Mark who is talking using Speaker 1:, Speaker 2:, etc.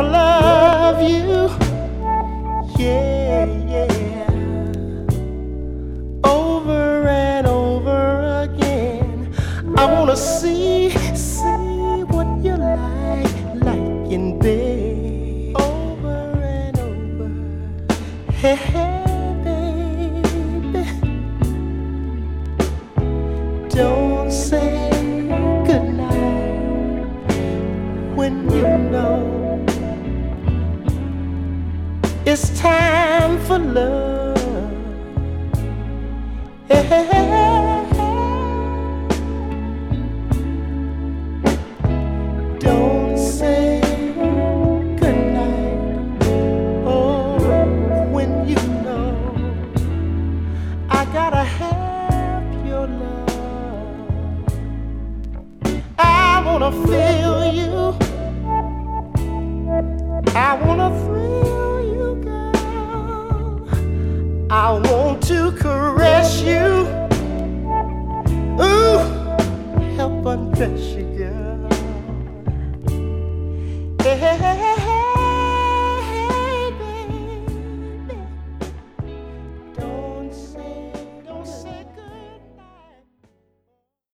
Speaker 1: wanna love you, yeah, yeah, over and over again. I wanna see what you like in bed, over and over. Hey, hey, baby, don't say goodnight when you know it's time for love. Hey, hey, hey, don't say goodnight, oh, when you know I gotta have your love. I wanna feel you, I wanna thrill you, girl. I want to caress you, ooh, help undress you, girl.